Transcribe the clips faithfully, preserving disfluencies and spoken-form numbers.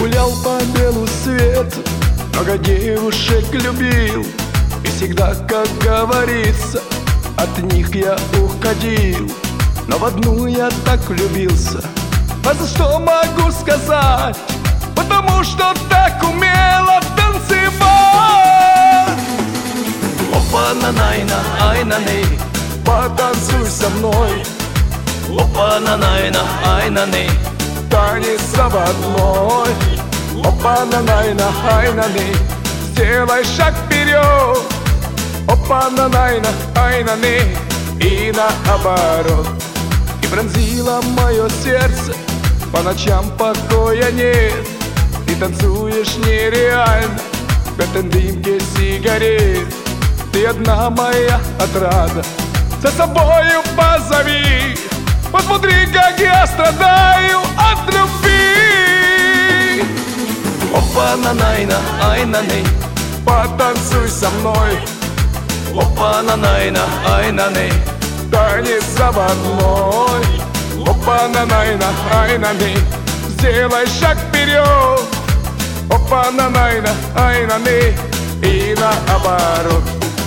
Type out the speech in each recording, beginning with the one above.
гулял по белу свету, много девушек любил, и всегда, как говорится, от них я уходил. Но в одну я так влюбился, а за что могу сказать? Потому что так умела танцевать. Опа-на-найна, ай-на-ней, Потанцуй со мной, опа-на-найна, ай-на-ней, танец заводной. Опа-на-найна, ай-на-ней, сделай шаг вперед. Опа-на-найна, ай-на-ней, и наоборот. И пронзило мое сердце, по ночам покоя нет. Ты танцуешь нереально в этом дымке сигарет. Ты одна моя отрада, за собою позови. Посмотри, как я страдаю от любви. опа-на-найна, ай-на-ней, Потанцуй со мной, опа-на-найна, ай-на-ней, танец заводной. Опа-на-найна, ай-на-ней, сделай шаг вперед. Опа-на-найна, ай-на-ней, и наоборот.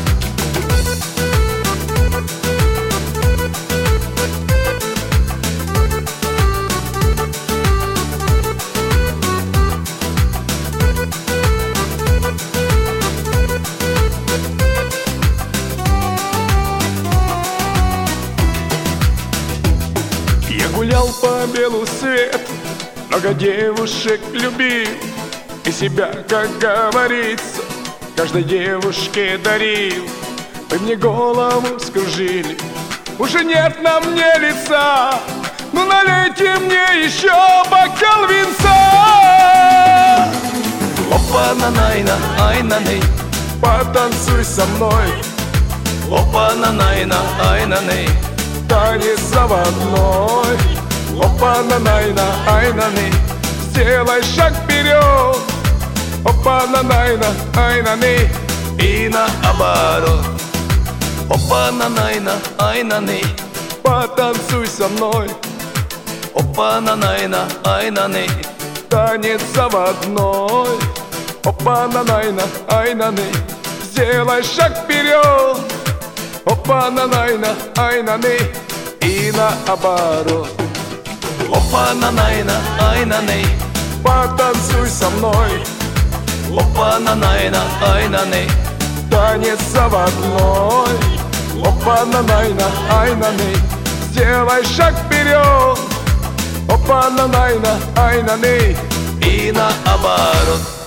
Я гулял по белу свету, много девушек любил, и себя, как говорится, каждой девушке дарил. Вы мне голову скружили, уже нет на мне лица, ну налейте мне еще бокал винца. опа-на-найна, ай-на-ней, Потанцуй со мной, опа-на-найна, ай-на-ней, танец заводной. Опа-на-найна, ай-на-ней, сделай шаг вперед. Опа-на-найна, ай-на-ней, и наоборот. Опа-на-найна, ай-на-ней, потанцуй со мной, опа-на-найна, ай-на-ней, танец заводной. Опа-на-найна, ай-на-ней, сделай шаг вперед. Опа-на-найна, ай-на-ней, и наоборот. опа-на-найна, ай-на-ней, Потанцуй со мной, опа-на-найна, ай-на-ней, танец заводной. Опа-на-найна, ай-на-ней, сделай шаг вперед. Опа-на-найна, ай-на-ней, и наоборот.